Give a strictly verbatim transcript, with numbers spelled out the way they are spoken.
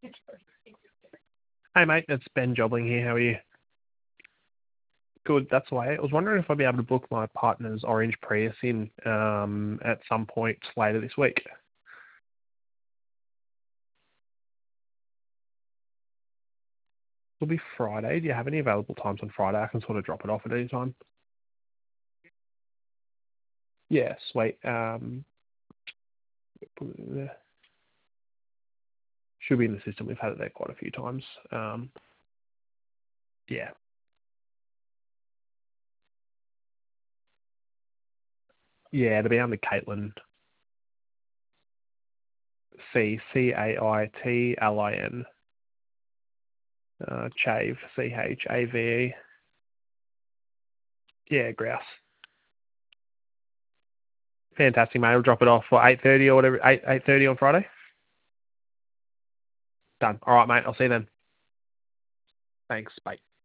Hey mate, it's Ben Jobling here. How are you? Good, that's the way. I was wondering if I'd be able to book my partner's orange Prius in um, at some point later this week. It'll be Friday. Do you have any available times on Friday? I can sort of drop it off at any time. Yeah, sweet. Um, put it in there. Should be in the system. We've had it there quite a few times. Um, yeah. Yeah, it'll be under Caitlin. C C A I T L I N. Uh, Chave. C H A V E. Yeah, grouse. Fantastic, mate. I'll drop it off for eight thirty or whatever. Eight eight thirty on Friday. Done. All right, mate. I'll see you then. Thanks. Bye.